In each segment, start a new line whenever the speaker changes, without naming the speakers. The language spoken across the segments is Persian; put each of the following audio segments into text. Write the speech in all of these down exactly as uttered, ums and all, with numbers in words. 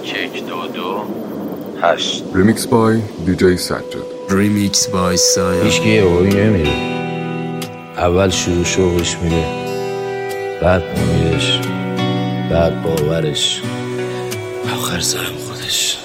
یک یک دو دو هشت.
ریمیکس بای دی جی سجاد.
ریمیکس بای سایه.
هیچکی یه بایی نمیره، اول شروع شوقش میره، بعد امیدش، بعد باورش، آخر سرم خودش.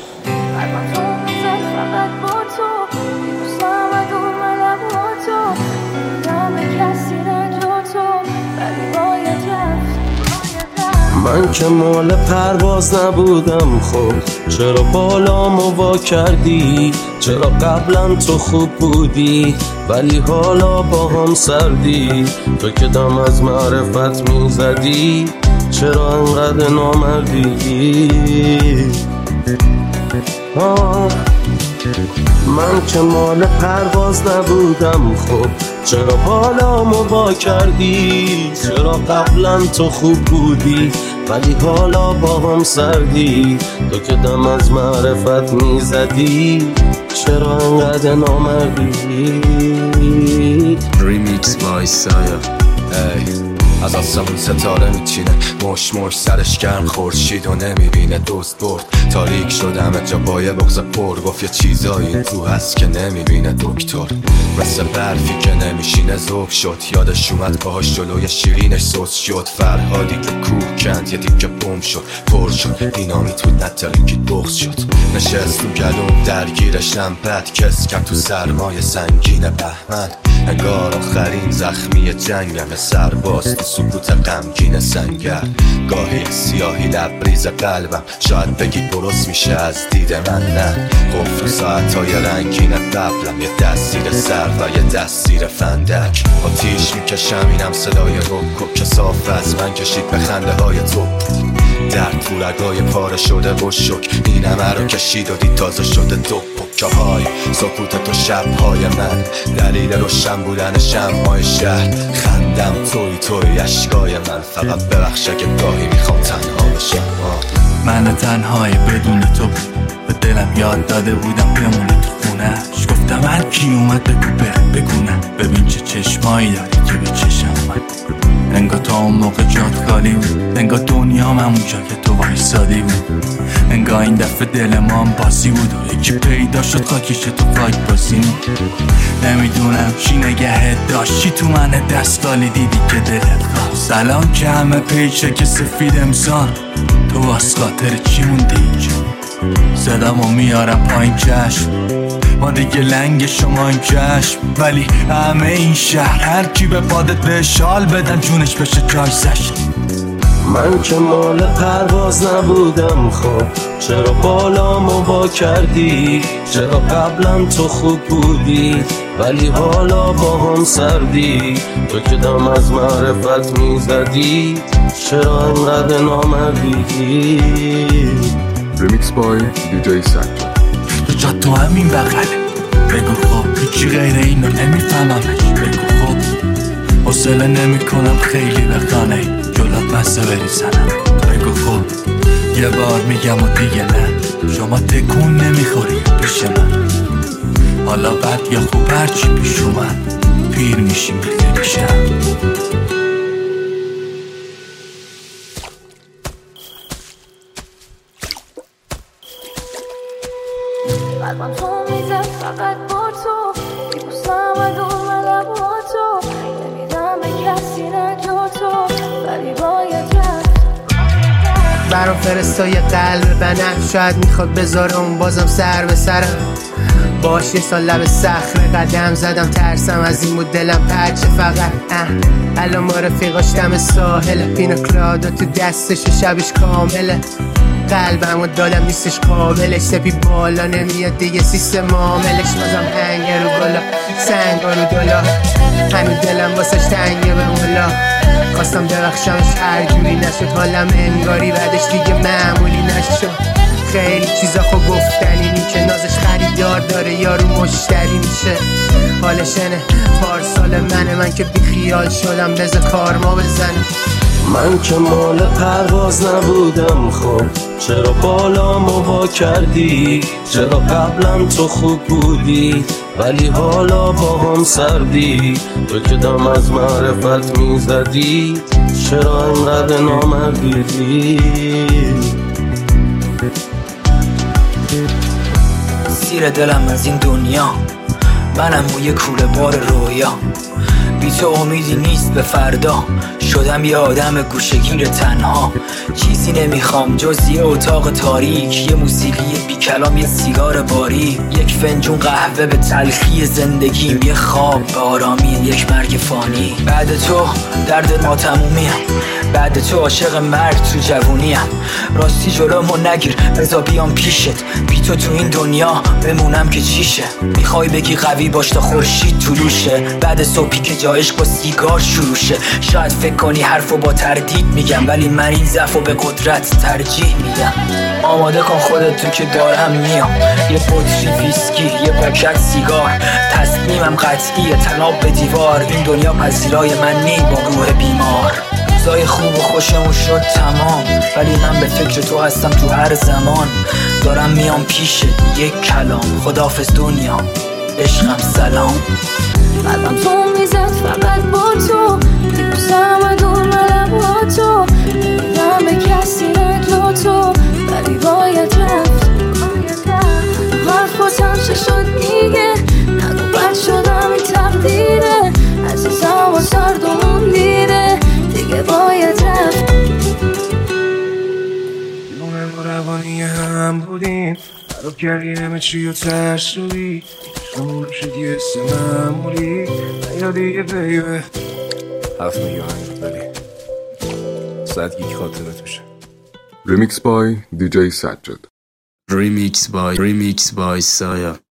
من که مال پرواز نبودم، خب چرا بالامو وا کردی؟ چرا قبلا تو خوب بودی ولی حالا با هم سردی؟ تو که دم از معرفت میزدی، چرا انقدر نامردی؟ آه من که مال پرواز نبودم، خب چرا بالامو وا کردی؟ چرا قبلا تو خوب بودی ولی حالا با هم سردی؟ تو که دم از معرفت میزدی، چرا انقدر نامردی؟
ریمیکس بای سایه.
از آسمون ستاره میچینه، مش مش سرش گرم، خورشید و نمیبینه، دوست برد تاریک شد همه جا با یه بغض پر، گفت یه چیزایی تو هست که نمیبینه دکتر، مثل برفی که نمیشینه ذوب شد، یادش اومد باهاش جلوی شیرینش سوس شد، فرهادی که کوه کند یه دیگه بوم شد، پر شد دینامیت بود نتالیکی بغض شد، نشست تو گلوم درگیرشم، بد کس کم تو سرمای سنگین بهمن، انگار آخرین زخمی جنگم، سرباز تو سکوت غمگین سنگر، گاهی سیاهی لبریز قلبم، شاید بگی درست میشه از دید من، نه قفل ساعتهای رنگین قبلم، یه دست زیر سر و یه دست زیر فندک، آتیش میکشم اینم صدای روکو که صاف از من کشید به خنده های تو، در تو رگای پاره شده و شک، این همه رو کشید و دید تازه شده دو پکه های سکوت تو شبهای من، دلیل روشن بودن شمعای شهر، خندم توی توی اشکای من، فقط ببخش اگه گاهی میخوام تنها بشم.
من تنهای بدون تو به دلم یاد داده بودم بمونه تو خونهش، گفتم هر کی اومد بگو برم بگونه، ببین چه چشمایی داری که به چشم من، انگار تا اون موقع جات خالی بود، انگار دنیا همونجا که تو وایسادی بود، انگار این دفعه دل ما هم باسی بود و یکی پیدا شد خاکیش تو خاک باسی، نمیدونم چی نگهت داشت، چی تو من دستالی دیدی که دلت خواست، سلام که همه پیچه که سفید امسان، تو واس خاطر چی موندی اینجا؟ صدامو میارم پایین چشم، ما دیگه لنگ شما این چشم، ولی همه این شهر هر کی به پادت به شال بدن جونش بشه جایزش.
من که مال پرواز نبودم، خب چرا بالامو وا کردی؟ چرا قبلا تو خوب بودی ولی حالا با هم سردی؟ تو که دم از معرفت میزدی، چرا انقدر نامردی؟
ریمیکس بای دی جی سجاد.
تو جا تو همین بغله، بگو خب هیچی غیر اینو نمیفهممش، بگو خب حوصله نمی کنم خیلی بخانه جلات مسته بریزنم، بگو خب یه بار میگم و دیگه نه، شما تکون نمیخوری پیش من، حالا بد یا خوب هرچی پیش اومد، پیر میشیم خیلی شب.
قلبم تو میزد فقط با تو، میبوسم و دور لب با تو، نمیدم به کسی نه جو تو، ولی باید رفت.
برام فرستای قلب بنفش، شاید میخواد بذاره اون بازم سر به سرم، باش یه سال لب صخره قدم زدم، ترسم از این بود دلم پرچه فقط اه الان ما رفیقاش دم ساحل، پیناکلادا تو دستش و شبش کامله، قلبمو دادم نیستش قابلش، سپی بالا نمیاد دیگه سیستم عاملش، بازم هنگه رو بالا سنگا رو دلا، هنو دلم واسش تنگه به مولا، خواستم ببخشمش هر جوری نشد، حالم انگاری بعدش دیگه معمولی نشد، خیلی چیزا خو گفتنی نی که نازش خریدار داره یارو مشتری میشه، حالشنه پارسال منه من که بی خیال شدم بذار کارما بزنه.
من که مال پرواز نبودم، خب چرا بالامو وا کردی؟ چرا قبلا تو خوب بودی ولی حالا با هم سردی؟ تو که دم از معرفت میزدی، چرا انقدر نامردی؟
اسیر دلم از این دنیا، منم و یه کوله بار رویا. بی تو امیدی نیست به فردا، شدم یه آدم گوشه‌گیر تنها. چیزی نمیخوام جز یه اتاق تاریک، یه موسیقی بی کلام، یه سیگار باری، یک فنجون قهوه به تلخی زندگیم، یه خواب به آرامی یک مرگ فانی. بعد تو درد ما تمومیم، بعد تو عاشق مرگ تو جوونیم. راستی جلومو نگیر بذار بیام پیشت، بی تو تو این دنیا بمونم که چیشه. میخوای بگی قوی باش تا خورشید طلوشه، بعد صبحی که جا عشق با سیگار شروع شه. شاید فکر کنی حرفو با تردید میگم، ولی من این ضعفو به قدرت ترجیح میدم. آماده کن خودت تو که دارم میام، یه بطری ویسکی، یه پاکت سیگار. تصمیمم قطعیه طناب به دیوار، این دنیا پذیرای من نی با روح بیمار. روزای خوب و خوشمون شد تمام، ولی من به فکر تو هستم تو هر زمان. دارم میام پیشت یک کلام، خداحافظ دنیا عشقم سلام.
قلبم تو میزد فقط با تو، دیروزم و دور ملم با تو. نمیدم به کسی نه جا تو، ولی باید رفت. حرفاتم چه شد دیگه، نگو بد شدم این تقدیره. عزیزم و سردمون دیره، دیگه باید رفت.
نونم و روانی هم بودیم، خراب کردی همه چی و ترسوی. شمول شد یه اسم معمولی، یا دیگه بیبه هفت میگه هنگ ولی صد گیگ خاطرت میشه.
Remix by دی جی Sajjad.
Remix by Remix by Saya.